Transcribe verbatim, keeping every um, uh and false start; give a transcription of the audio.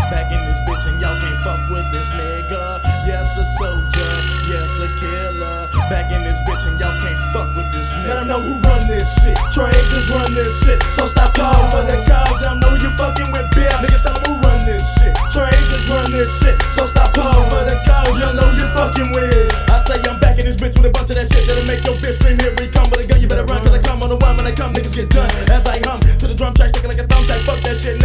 Back in this bitch and y'all can't fuck with this nigga. Yes, a soldier, yes, a killer. Back in this bitch and y'all can't fuck with this nigga. Let them know who run this shit. Trey just run this shit. So stop calling for the cows. Y'all know you fucking with beer. Niggas tell them who run this shit. Trey just run this shit. So stop calling for the cows. Y'all know you fucking with. I say I'm back in this bitch with a bunch of that shit that'll make your bitch scream. Here we come with a gun. You better run 'cause I come on the one when I come. Niggas get done as I hum to the drum track, sticking like a thumbtack. Fuck that shit.